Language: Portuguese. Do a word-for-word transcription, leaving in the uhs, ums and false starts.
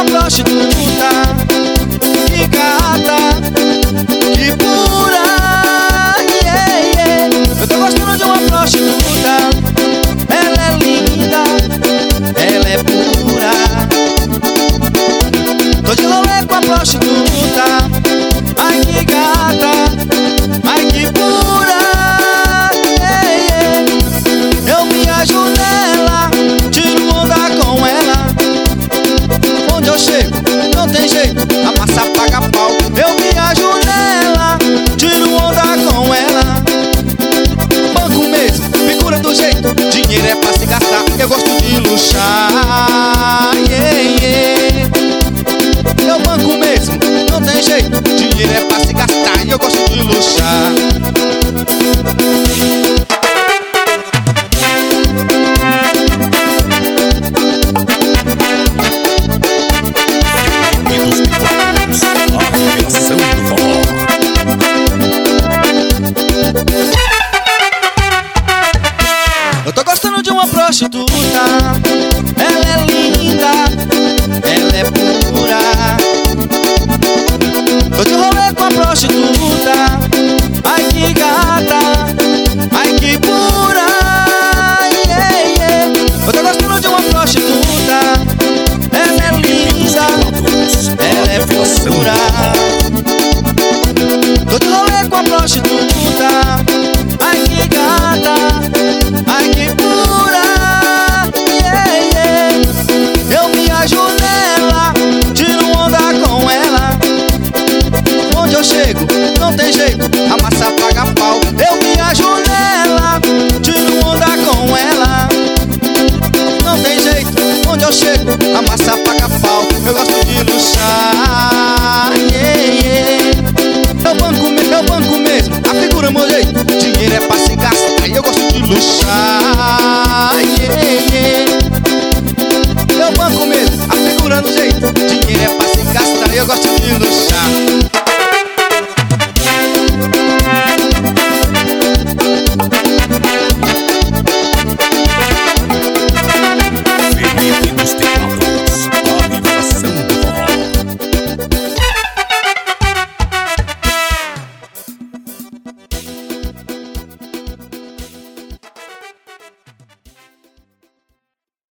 uma prostituta. Que gata, que pura, yeah, yeah. Eu tô gostando de uma prostituta. Ela é linda, ela é pura. Tô de rolê com a prostituta. Ai que gata, ai que pura, yeah, yeah. Eu viajo nela, tiro onda com ela. Onde eu chego, não tem jeito,